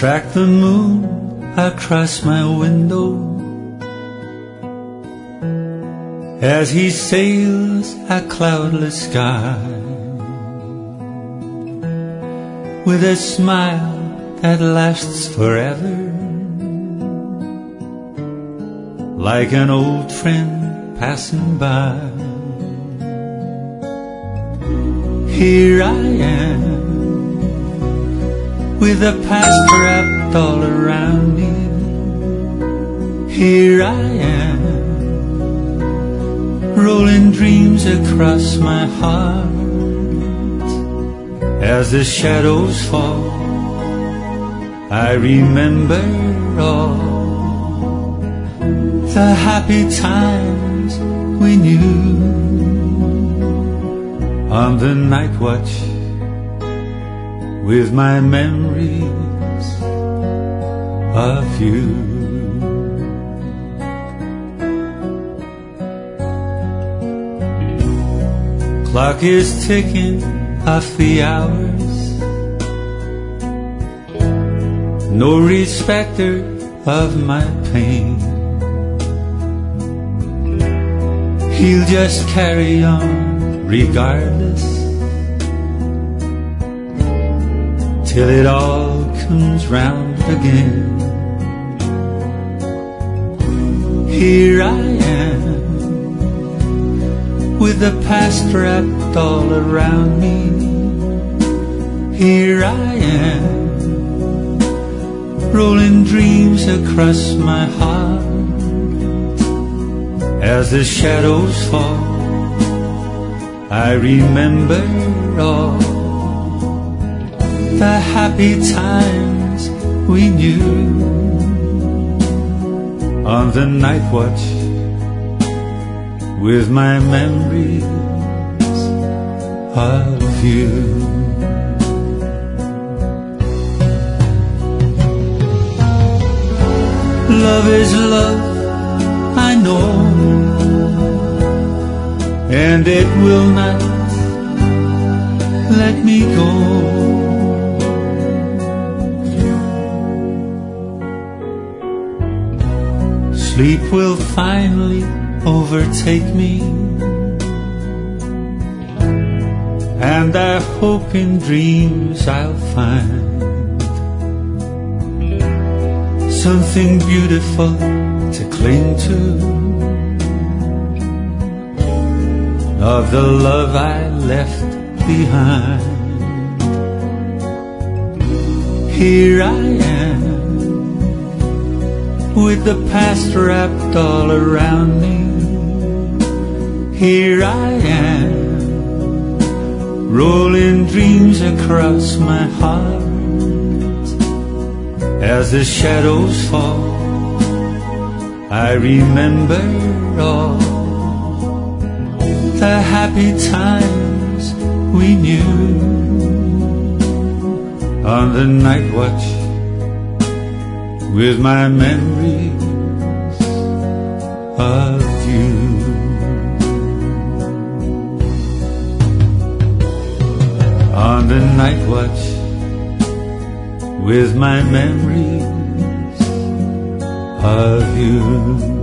track the moon across my window as he sails a cloudless sky, with a smile that lasts forever, like an old friend passing by. Here I am, with the past wrapped all around me. Here I am, rolling dreams across my heart. As the shadows fall, I remember all the happy times we knew on the night watch with my memories of you. Clock is ticking off the hours, no respecter of my pain. He'll just carry on regardless, till it all comes round again. Here I am, with the past wrapped all around me. Here I am, rolling dreams across my heart. As the shadows fall, I remember all the happy times we knew on the night watch with my memories of you. Love is love, I know, and it will not let me go. Sleep will finally overtake me, and I hope in dreams I'll find something beautiful to cling to, of the love I left behind. Here I am, with the past wrapped all around me. Here I am, rolling dreams across my heart. As the shadows fall, I remember all the happy times we knew on the night watch with my memories of you. On the night watch with my memories of you.